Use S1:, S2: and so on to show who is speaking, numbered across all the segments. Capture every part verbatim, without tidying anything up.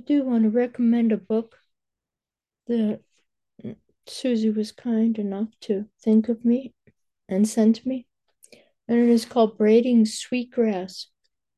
S1: do want to recommend a book that Susie was kind enough to think of me and send me, and it is called Braiding Sweetgrass.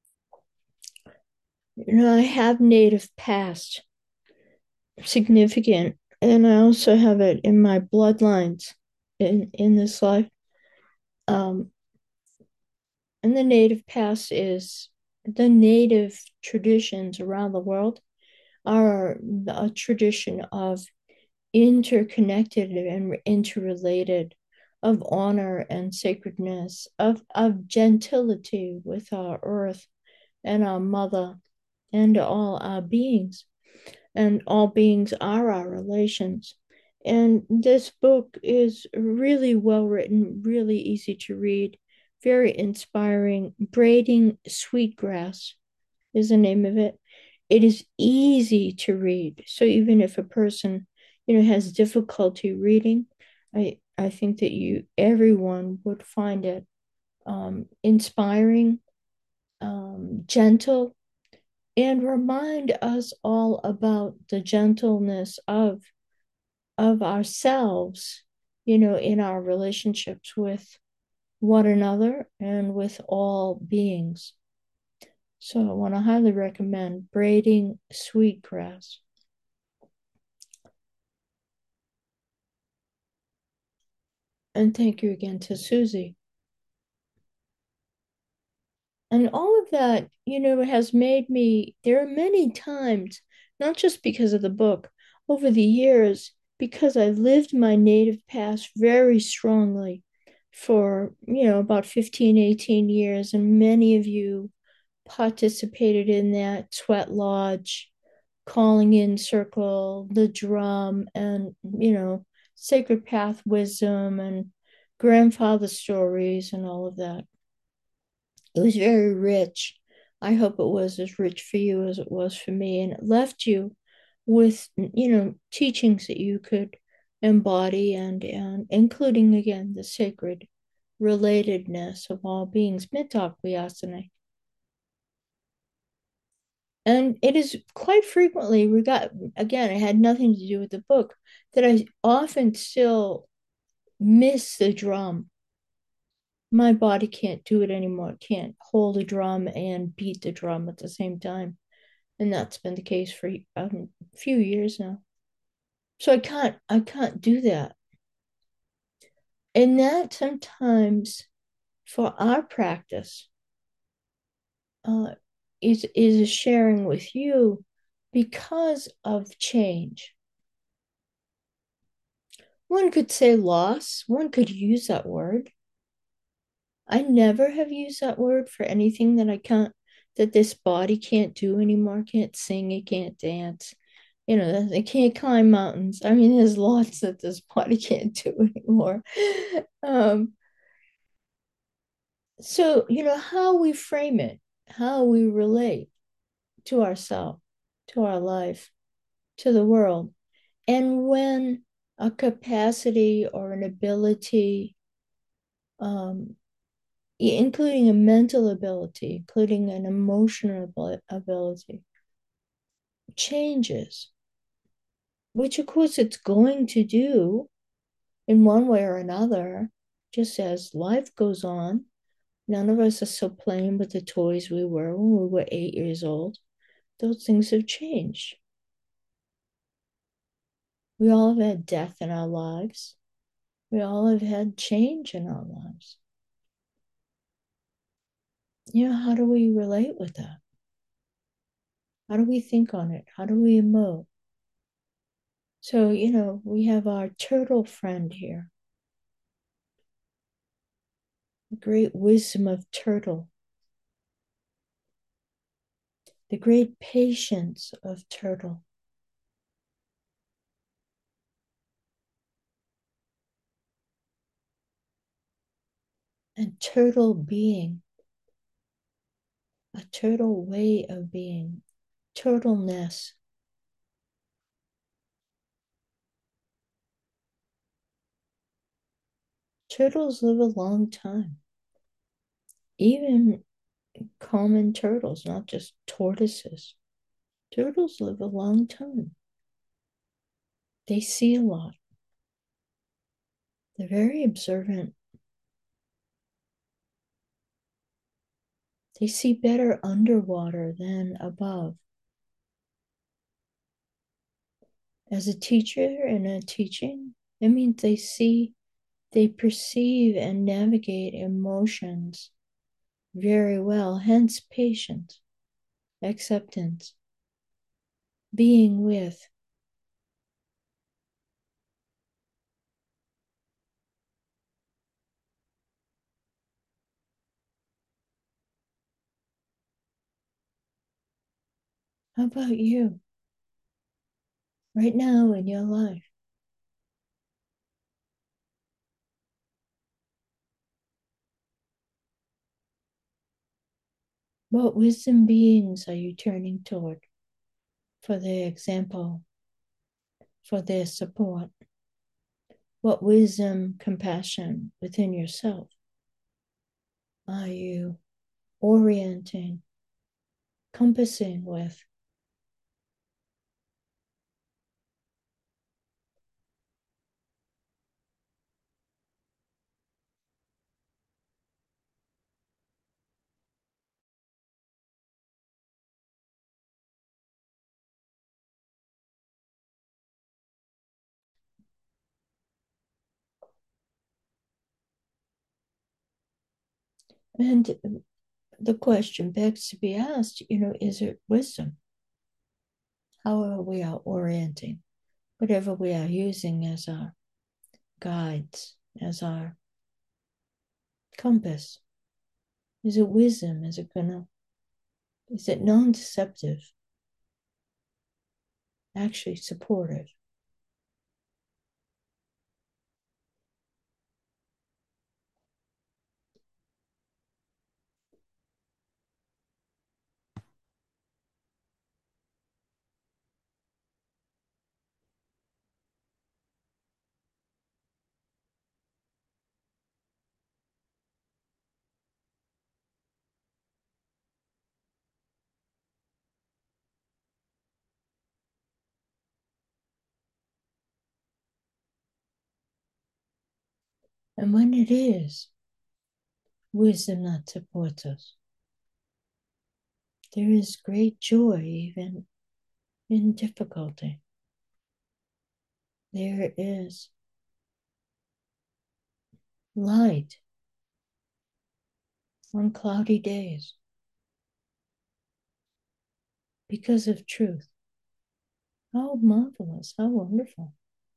S1: You know, I have native past, significant, and I also have it in my bloodlines in in this life. Um, and the native past is the native traditions around the world are a tradition of interconnected and interrelated, of honor and sacredness, of, of gentility with our earth and our mother and all our beings. And all beings are our relations. And this book is really well written, really easy to read, very inspiring. Braiding Sweetgrass is the name of it. It is easy to read. So even if a person, you know, has difficulty reading, I I think that you everyone would find it um, inspiring, um, gentle, and remind us all about the gentleness of of ourselves, you know, in our relationships with one another and with all beings. So I want to highly recommend Braiding Sweetgrass. And thank you again to Susie. And all of that, you know, has made me, there are many times, not just because of the book, over the years, because I lived my native past very strongly for, you know, about fifteen, eighteen years. And many of you participated in that sweat lodge, calling in circle, the drum, and, you know, sacred path wisdom and grandfather stories and all of that. It was very rich. I hope it was as rich for you as it was for me. And it left you with, you know, teachings that you could embody and, and including again the sacred relatedness of all beings, Mitak Vyasana. And it is quite frequently, we got, again, it had nothing to do with the book, that I often still miss the drum. My body can't do it anymore. It can't hold a drum and beat the drum at the same time. And that's been the case for um, a few years now. So I can't, I can't do that. And that sometimes for our practice uh, is is sharing with you because of change. One could say loss. One could use that word. I never have used that word for anything that I can't, that this body can't do anymore. Can't sing, it can't dance. You know, it can't climb mountains. I mean, there's lots that this body can't do anymore. Um, so, you know, how we frame it, how we relate to ourselves, to our life, to the world. And when a capacity or an ability, um, including a mental ability, including an emotional ability, changes, which of course it's going to do in one way or another, just as life goes on. None of us are still playing with the toys we were when we were eight years old. Those things have changed. We all have had death in our lives. We all have had change in our lives. You know, how do we relate with that? How do we think on it? How do we emote? So, you know, we have our turtle friend here, the great wisdom of turtle, the great patience of turtle. And turtle being, a turtle way of being, turtleness. Turtles live a long time, even common turtles, not just tortoises. Turtles live a long time. They see a lot. They're very observant. They see better underwater than above. As a teacher and a teaching, it means they see, they perceive and navigate emotions very well, hence patience, acceptance, being with. How about you right now in your life? What wisdom beings are you turning toward for their example, for their support? What wisdom, compassion within yourself are you orienting, compassing with? And the question begs to be asked, you know, is it wisdom? How are we are orienting whatever we are using as our guides, as our compass? Is it wisdom? Is it gonna, is it non-deceptive, actually supportive? And when it is wisdom that supports us, there is great joy even in difficulty. There is light on cloudy days because of truth. How marvelous, how wonderful.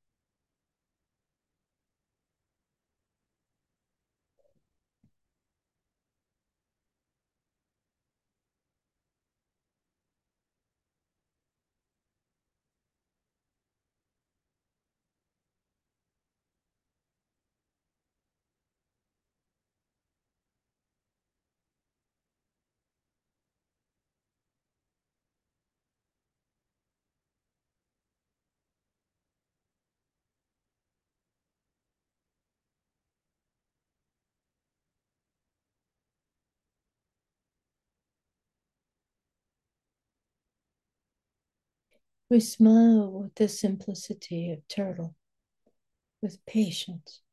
S1: We smile with the simplicity of turtle, with patience.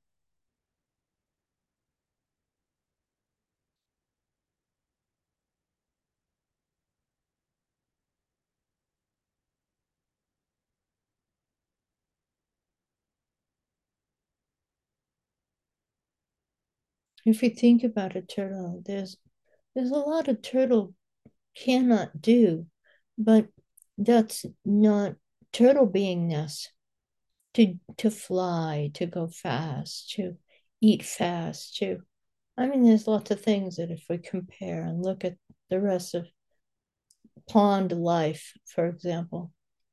S1: If you think about a turtle, there's there's a lot of turtle cannot do, but that's not turtle beingness to to fly, to go fast, to eat fast, to I mean there's lots of things that if we compare and look at the rest of pond life, for example,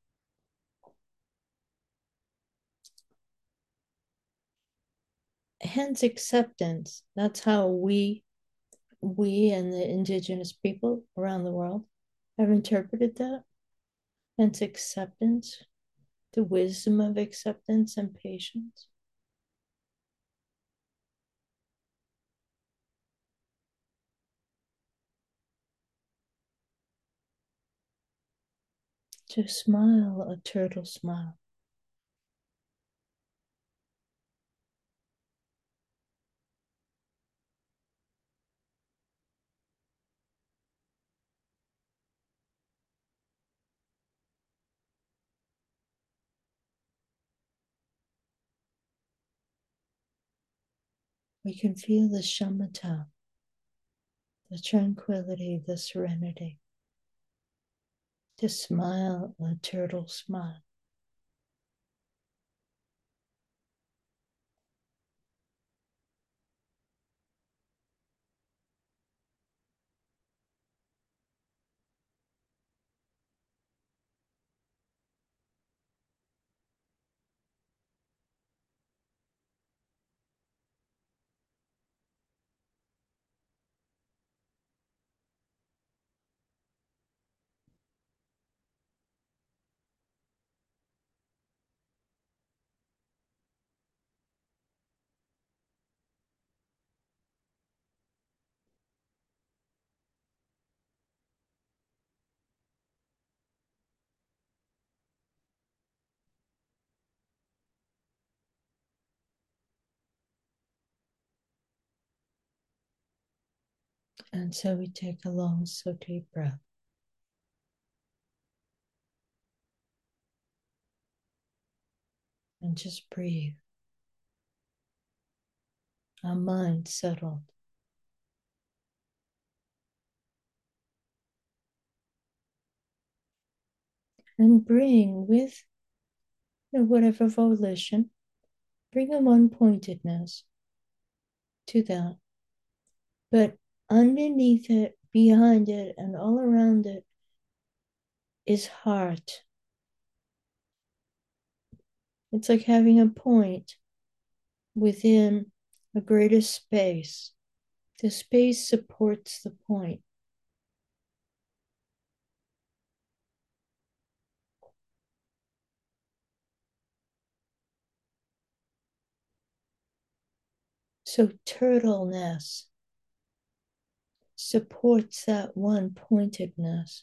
S1: hence acceptance. That's how we we and the indigenous people around the world have interpreted that. Hence acceptance, the wisdom of acceptance and patience. to smile a turtle smile. We can feel the shamatha, the tranquility, the serenity, to smile a turtle smile. And so we take a long, so deep breath. And just breathe. Our mind settled. And bring with you know, whatever volition, bring a one pointedness to that. But underneath it, behind it, and all around it is heart. It's like having a point within a greater space. The space supports the point. So turtleness supports that one pointedness.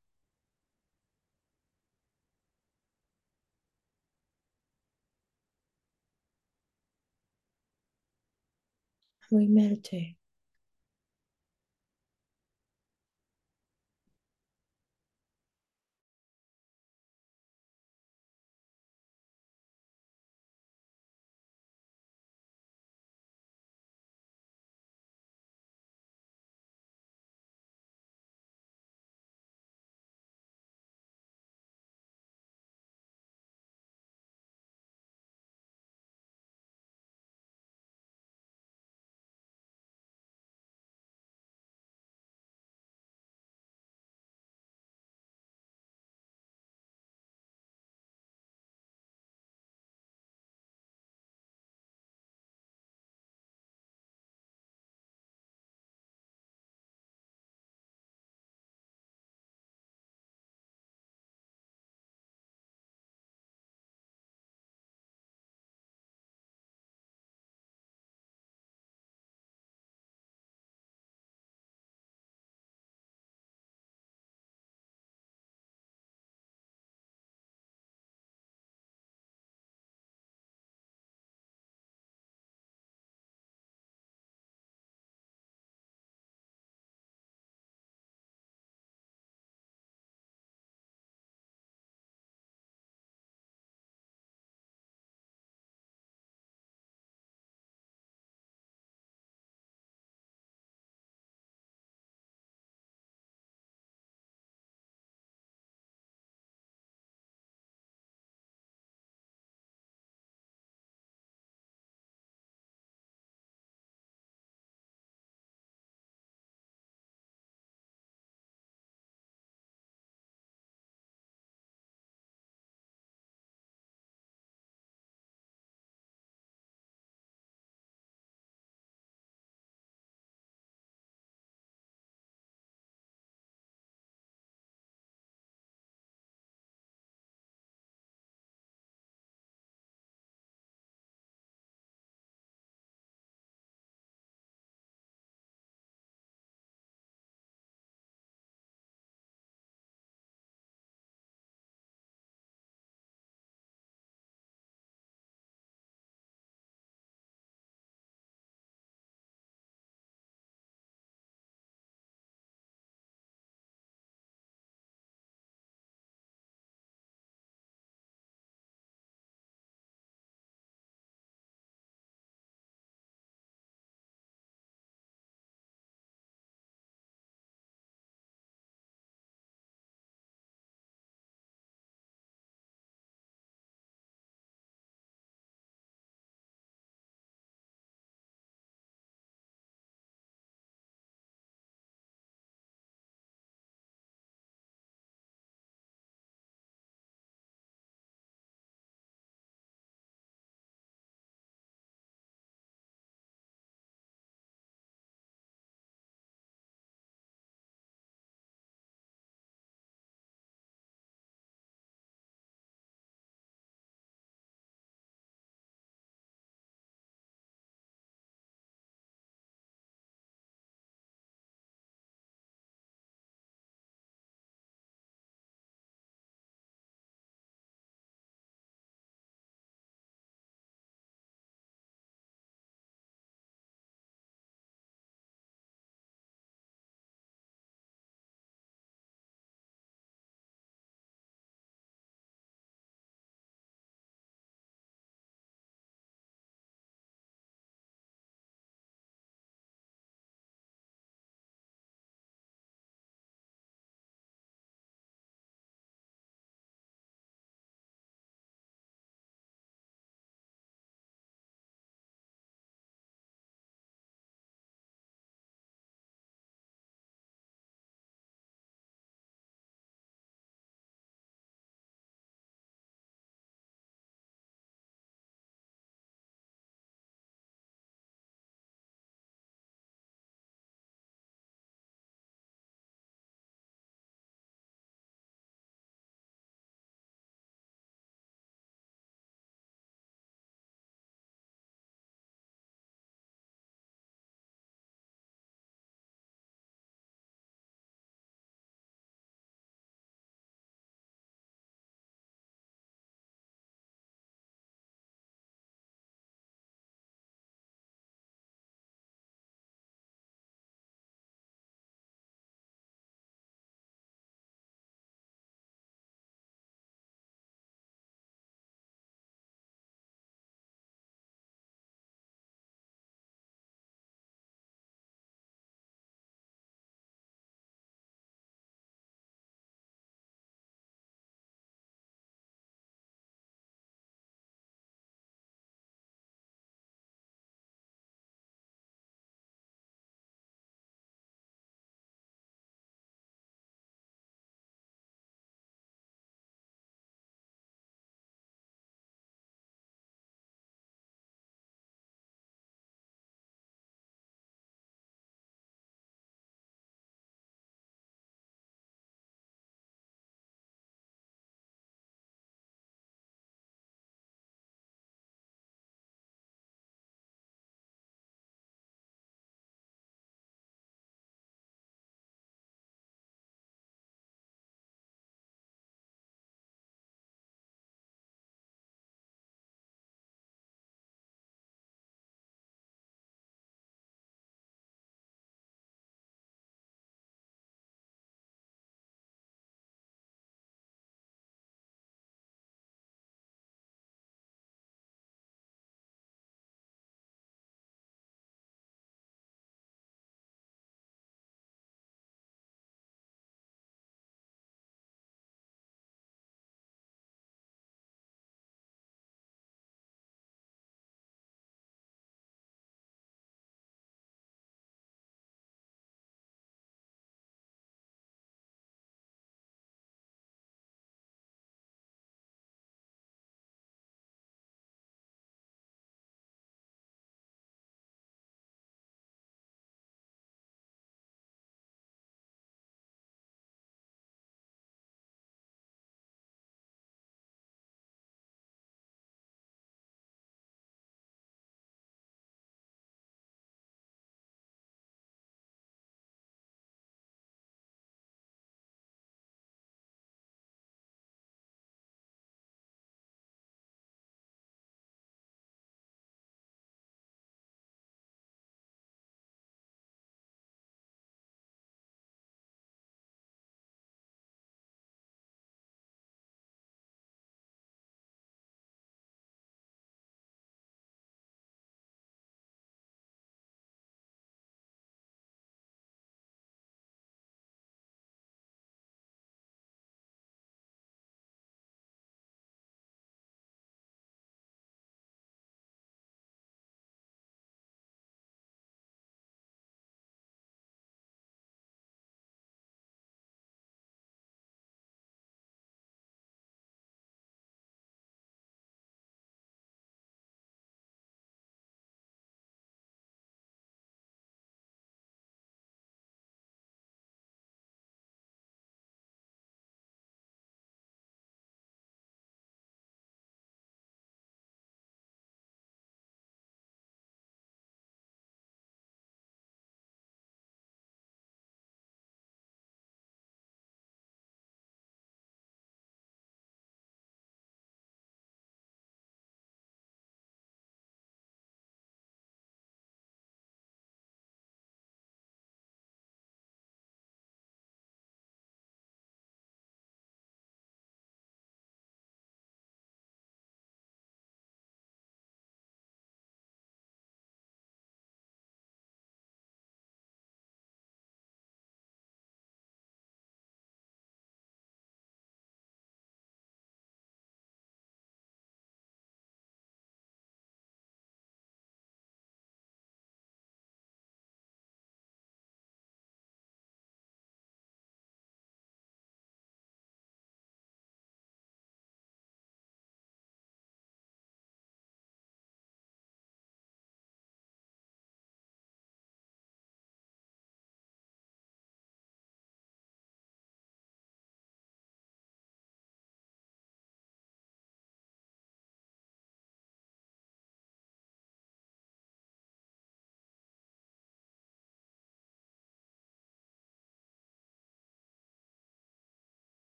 S1: We meditate.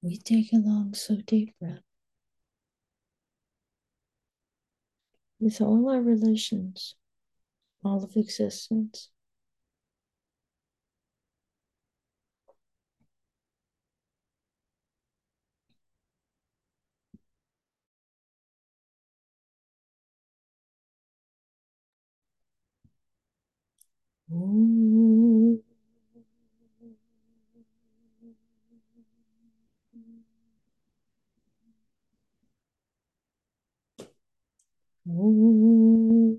S1: We take a long, slow, deep breath with all our relations, all of existence. Ooh. Ooh.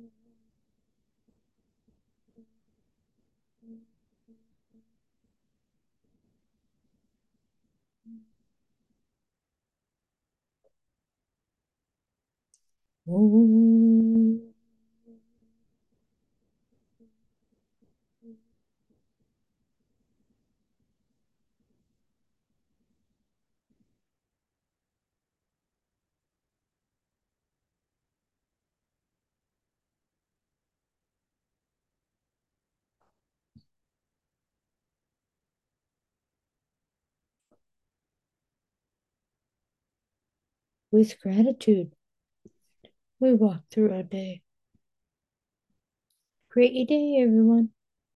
S1: Ooh. With gratitude, we walk through our day. Great day, everyone.